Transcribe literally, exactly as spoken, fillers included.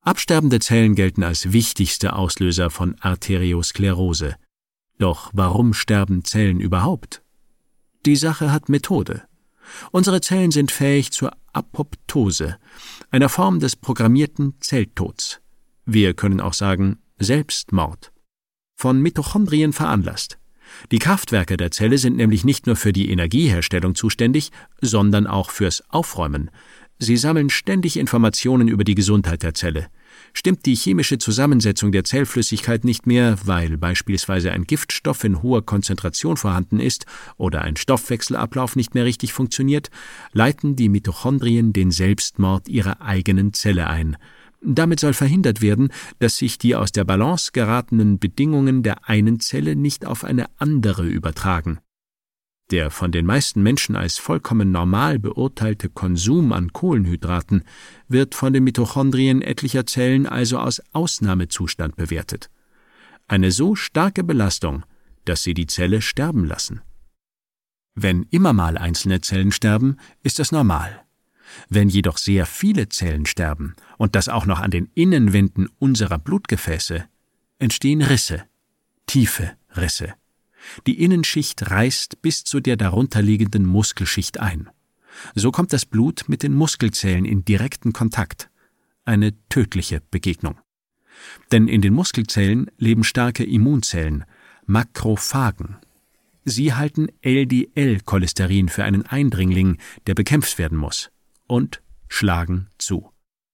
Absterbende Zellen gelten als wichtigste Auslöser von Arteriosklerose. Doch warum sterben Zellen überhaupt? Die Sache hat Methode. Unsere Zellen sind fähig zur Apoptose, einer Form des programmierten Zelltods. Wir können auch sagen Selbstmord. Von Mitochondrien veranlasst. Die Kraftwerke der Zelle sind nämlich nicht nur für die Energieherstellung zuständig, sondern auch fürs Aufräumen. Sie sammeln ständig Informationen über die Gesundheit der Zelle. Stimmt die chemische Zusammensetzung der Zellflüssigkeit nicht mehr, weil beispielsweise ein Giftstoff in hoher Konzentration vorhanden ist oder ein Stoffwechselablauf nicht mehr richtig funktioniert, leiten die Mitochondrien den Selbstmord ihrer eigenen Zelle ein. Damit soll verhindert werden, dass sich die aus der Balance geratenen Bedingungen der einen Zelle nicht auf eine andere übertragen. Der von den meisten Menschen als vollkommen normal beurteilte Konsum an Kohlenhydraten wird von den Mitochondrien etlicher Zellen also als Ausnahmezustand bewertet. Eine so starke Belastung, dass sie die Zelle sterben lassen. Wenn immer mal einzelne Zellen sterben, ist das normal. Wenn jedoch sehr viele Zellen sterben, und das auch noch an den Innenwänden unserer Blutgefäße, entstehen Risse, tiefe Risse. Die Innenschicht reißt bis zu der darunterliegenden Muskelschicht ein. So kommt das Blut mit den Muskelzellen in direkten Kontakt. Eine tödliche Begegnung. Denn in den Muskelzellen leben starke Immunzellen, Makrophagen. Sie halten L D L-Cholesterin für einen Eindringling, der bekämpft werden muss, und schlagen zu.